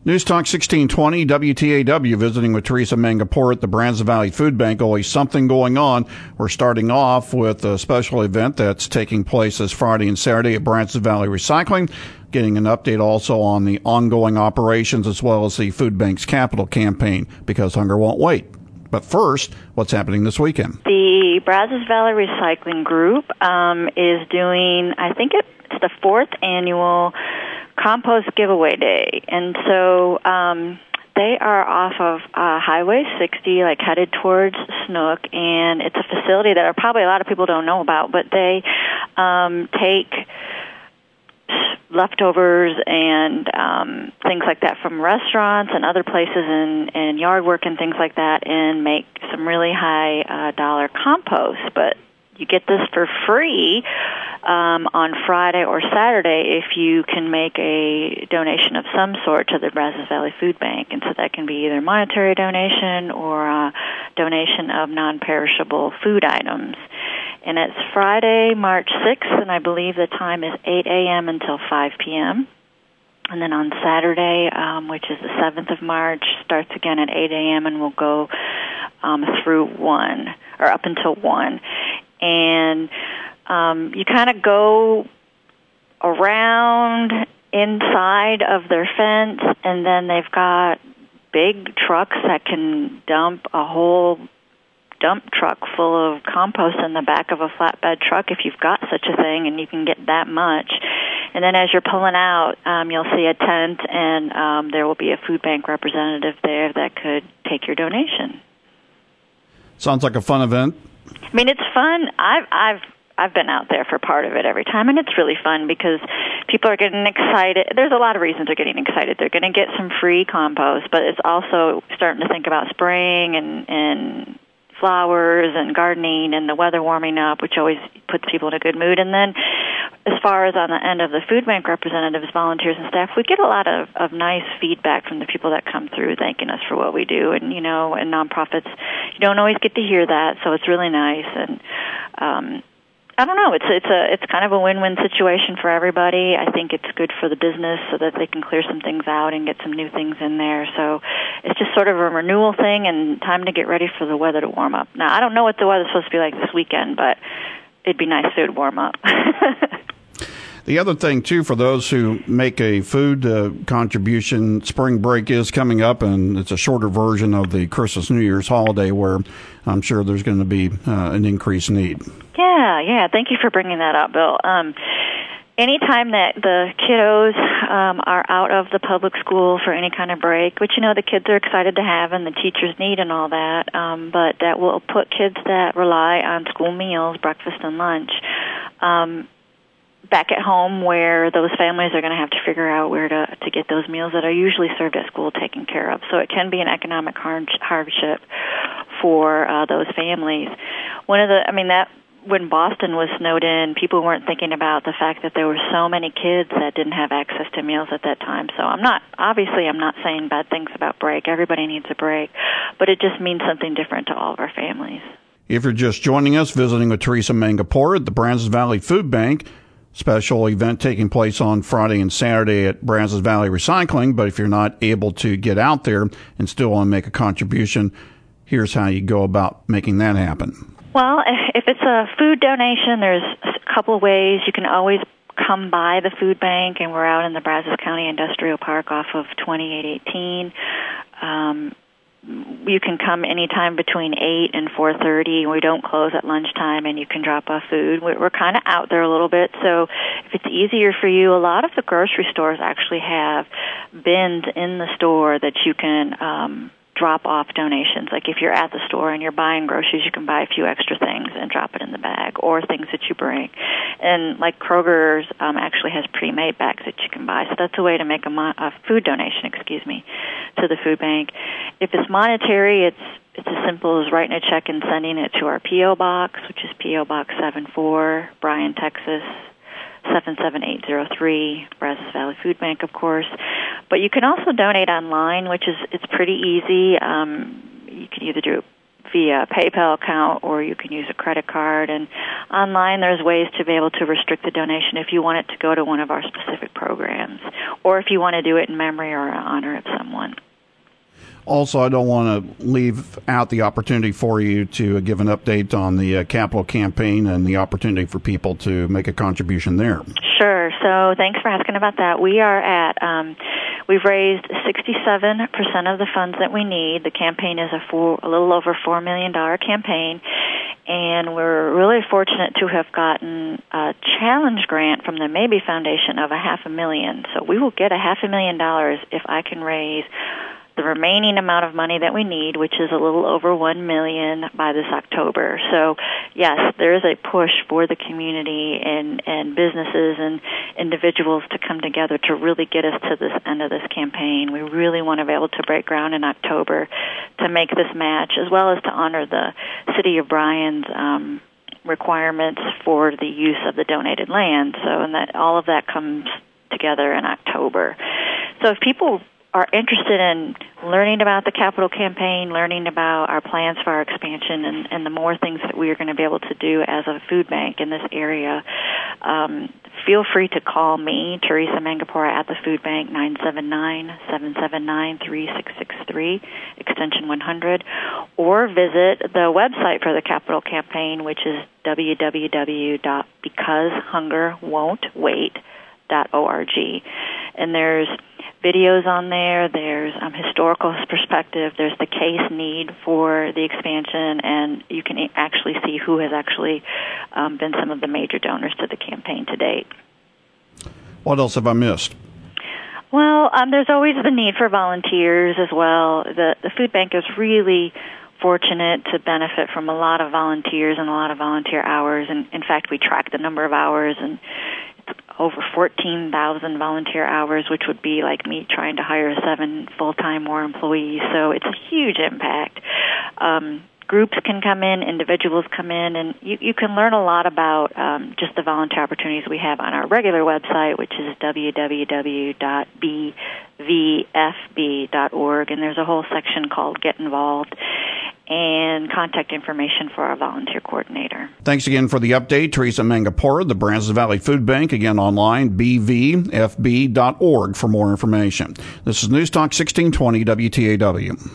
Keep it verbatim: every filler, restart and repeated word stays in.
News Talk sixteen twenty, W T A W, visiting with Teresa Mangapore at the Brazos Valley Food Bank. Always something going on. We're starting off with a special event that's taking place this Friday and Saturday at Brazos Valley Recycling. Getting an update also on the ongoing operations as well as the food bank's capital campaign, because hunger won't wait. But first, what's happening this weekend? The Brazos Valley Recycling Group um, is doing, I think it's the fourth annual compost giveaway day. And so um, they are off of uh, Highway sixty, like headed towards Snook, and it's a facility that are probably a lot of people don't know about, but they um, take leftovers and um, things like that from restaurants and other places and, and yard work and things like that and make some really high uh, dollar compost. But you get this for free um, on Friday or Saturday if you can make a donation of some sort to the Brazos Valley Food Bank. And so that can be either monetary donation or a donation of non-perishable food items. And it's Friday, March sixth, and I believe the time is eight a.m. until five p.m. And then on Saturday, um, which is the seventh of March, starts again at eight a.m. and will go um, through one, or up until one. And um, you kind of go around inside of their fence, and then they've got big trucks that can dump a whole dump truck full of compost in the back of a flatbed truck if you've got such a thing, and you can get that much. And then as you're pulling out, um, you'll see a tent, and um, there will be a food bank representative there that could take your donation. Sounds like a fun event. I mean, it's fun. I've I've I've been out there for part of it every time, and it's really fun because people are getting excited. There's a lot of reasons they're getting excited. They're going to get some free compost, but it's also starting to think about spring and and flowers and gardening and the weather warming up, which always puts people in a good mood. And then as far as on the end of the food bank representatives, volunteers, and staff, we get a lot of, of nice feedback from the people that come through thanking us for what we do. And, you know, and nonprofits, you don't always get to hear that, so it's really nice. And um, I don't know, it's it's a it's kind of a win-win situation for everybody. I think it's good for the business so that they can clear some things out and get some new things in there. So it's just sort of a renewal thing and time to get ready for the weather to warm up. Now, I don't know what the weather's supposed to be like this weekend, but it'd be nice if it would warm up. The other thing, too, for those who make a food uh, contribution, spring break is coming up, and it's a shorter version of the Christmas New Year's holiday where I'm sure there's going to be uh, an increased need. Yeah, yeah. Thank you for bringing that up, Bill. Um, anytime that the kiddos um, are out of the public school for any kind of break, which, you know, the kids are excited to have and the teachers need and all that, um, but that will put kids that rely on school meals, breakfast and lunch, um, back at home where those families are going to have to figure out where to, to get those meals that are usually served at school taken care of. So it can be an economic hardship for uh, those families. One of the, I mean, that when Boston was snowed in, people weren't thinking about the fact that there were so many kids that didn't have access to meals at that time. So I'm not, obviously I'm not saying bad things about break. Everybody needs a break, but it just means something different to all of our families. If you're just joining us, visiting with Teresa Mangapore at the Brazos Valley Food Bank, special event taking place on Friday and Saturday at Brazos Valley Recycling. But if you're not able to get out there and still want to make a contribution, here's how you go about making that happen. Well, if it's a food donation, there's a couple of ways. You can always come by the food bank, and we're out in the Brazos County Industrial Park off of twenty-eight eighteen. Um, You can come anytime between eight and four thirty. We don't close at lunchtime, and you can drop off food. We're kind of out there a little bit, so if it's easier for you, a lot of the grocery stores actually have bins in the store that you can um, drop off donations. Like if you're at the store and you're buying groceries, you can buy a few extra things and drop it in the bag, or things that you bring. And like Kroger's um, actually has pre-made bags that you can buy, so that's a way to make a, mo- a food donation, excuse me, to the food bank. If it's monetary, it's it's as simple as writing a check and sending it to our P O box, which is P O Box seven four, Bryan, Texas seven seven eight zero three, Brazos Valley Food Bank, of course. But you can also donate online, which is it's pretty easy. Um, you can either do via PayPal account, or you can use a credit card. And online, there's ways to be able to restrict the donation if you want it to go to one of our specific programs, or if you want to do it in memory or in honor of someone. Also, I don't want to leave out the opportunity for you to give an update on the uh, capital campaign and the opportunity for people to make a contribution there. Sure. So thanks for asking about that. We are at, um, we've raised sixty-seven percent of the funds that we need. The campaign is a, four, a little over four million dollars campaign, and we're really fortunate to have gotten a challenge grant from the Maybe Foundation of a half a million. So we will get a half a million dollars if I can raise the remaining amount of money that we need, which is a little over one million dollars by this October. So, yes, there is a push for the community and, and businesses and individuals to come together to really get us to this end of this campaign. We really want to be able to break ground in October to make this match, as well as to honor the City of Bryan's um, requirements for the use of the donated land. So, and that all of that comes together in October. So if people are interested in learning about the capital campaign, learning about our plans for our expansion, and, and the more things that we are going to be able to do as a food bank in this area, um, feel free to call me, Teresa Mangapora, at the food bank, nine seven nine, seven seven nine, three six six three, extension one hundred, or visit the website for the capital campaign, which is w w w dot because hunger won't wait dot org. And there's videos on there, there's um, historical perspective, there's the case need for the expansion, and you can actually see who has actually um, been some of the major donors to the campaign to date. What else have I missed? Well, um, there's always the need for volunteers as well. The, the food bank is really fortunate to benefit from a lot of volunteers and a lot of volunteer hours. And in fact, we track the number of hours, and it's over fourteen thousand volunteer hours, which would be like me trying to hire seven full-time more employees. So it's a huge impact. Um, groups can come in, individuals come in, and you, you can learn a lot about um, just the volunteer opportunities we have on our regular website, which is w w w dot b v f b dot org, and there's a whole section called Get Involved and contact information for our volunteer coordinator. Thanks again for the update, Teresa Mangapora, the Brazos Valley Food Bank, again online, b v f b dot org for more information. This is News Talk sixteen twenty W T A W.